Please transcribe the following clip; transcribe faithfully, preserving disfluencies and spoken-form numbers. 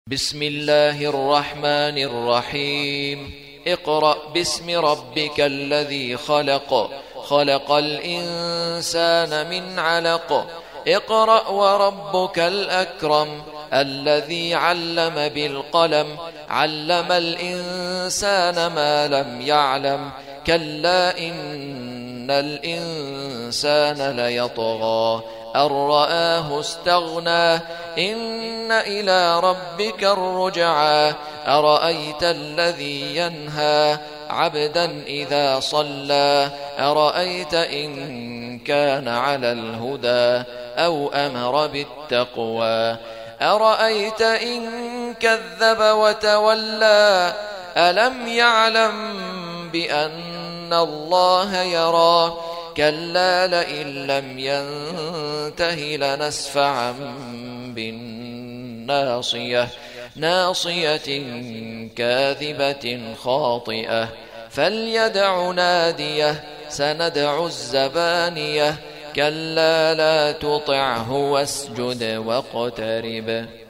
بسم الله الرحمن الرحيم اقرأ باسم ربك الذي خلق خلق الإنسان من علق اقرأ وربك الأكرم الذي علم بالقلم علم الإنسان ما لم يعلم كلا إن الإنسان ليطغى أن رآه استغنى إن إلى ربك الرجعى أرأيت الذي ينهى عبدا إذا صلى أرأيت إن كان على الهدى أو أمر بالتقوى أرأيت إن كذب وتولى ألم يعلم بأن الله يرى كلا لئن لم ينته لنسفعا بالناصية ناصية كاذبة خاطئة فليدع ناديه سندع الزبانية كلا لا تطعه واسجد واقترب.